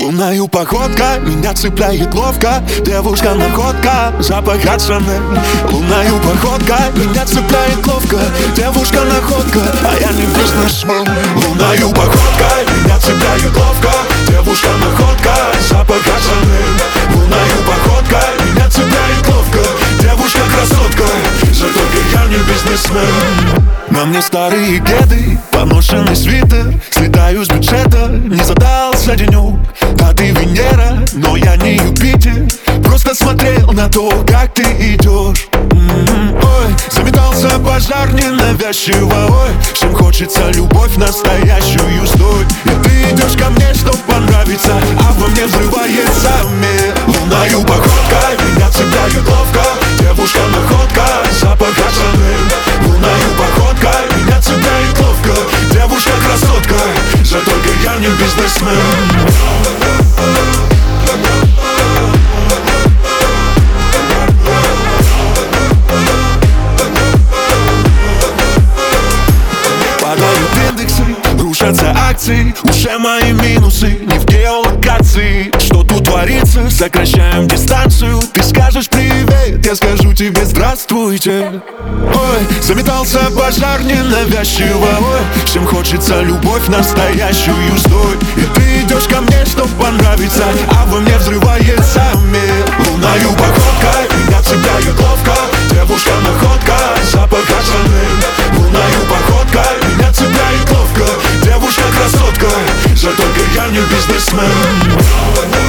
Лунною походкой меня цепляет ловко. Девушка-находка, запах от Шанель. Лунною походкой меня цепляет ловко. Девушка-находка, а я не бизнесмен. Лунною походкой меня цепляет ловко. Девушка-находка, запах от Шанель. Лунною походкой меня цепляет ловко. Девушка-красотка, зато только я не бизнесмен. На мне старые кеды, поношенный свитер. Слетаю с бюджета, не задался денек. Да ты Венера, но я не Юпитер. Просто смотрел на то, как ты идешь. Ой, заметался пожар ненавязчиво. Ой, всем хочется любовь настоящую, стой. И ты идешь ко мне, чтоб понравиться, а во мне взрывается мир. Лунною походкой меня цепляет ловко. Девушка-находка, запах от Шанель. Лунною походкой меня цепляет ловко. Девушка-красотка, зато только я не бизнесмен. Падают индексы, рушатся акции. Уже мои минусы не в геолокации. Что тут творится? Сокращаем дистанцию. Ты скажешь привет, я скажу тебе здравствуйте. Ой, заметался пожар ненавязчиво. Ой, всем хочется любовь настоящую, стой. И ты идешь ко мне, чтоб понравиться, а во мне взрывается мир. Лунною походкой меня цепляет ловко. Девушка-находка, запах от Шанель. Лунною походкой меня цепляет ловко. Девушка-красотка, зато только я не бизнесмен.